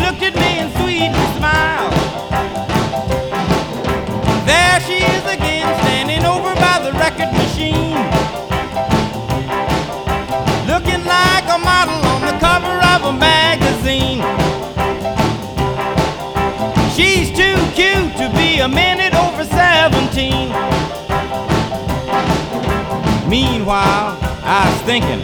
looked at me and sweetly smiled. There she is again, standing over by the record machine, looking like a model on the cover of a magazine. She's too cute to be a minute over 17. Meanwhile, I was thinking,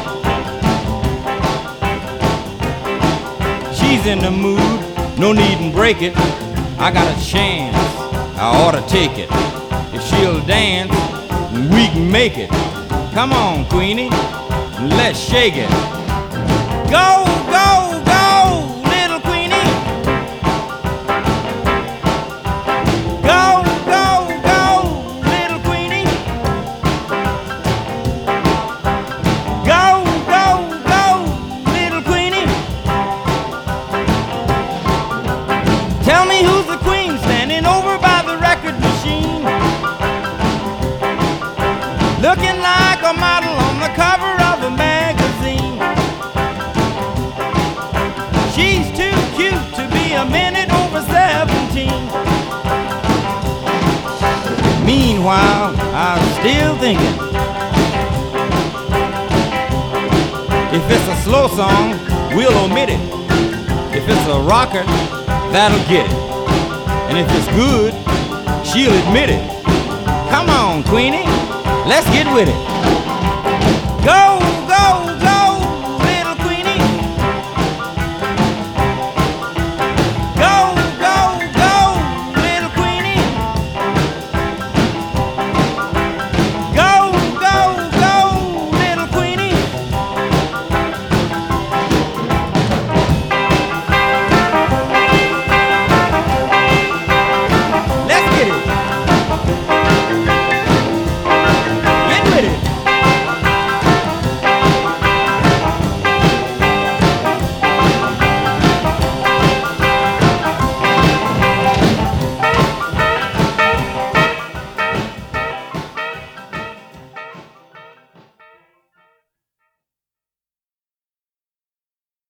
she's in the mood, no need to break it. I got a chance, I ought to take it. If she'll dance, we can make it. Come on, Queenie, let's shake it. Go, go, go, little Queenie. Go, go, go, little Queenie. Go, go, go, little Queenie. Tell me who's the queen standing over by the record machine, looking like a model on the cover of a magazine. She's too cute to be a minute over 17. Meanwhile, I'm still thinking, if it's a slow song, we'll omit it. If it's a rocker, that'll get it. And if it's good, she'll admit it. Come on, Queenie, let's get with it. Go, go,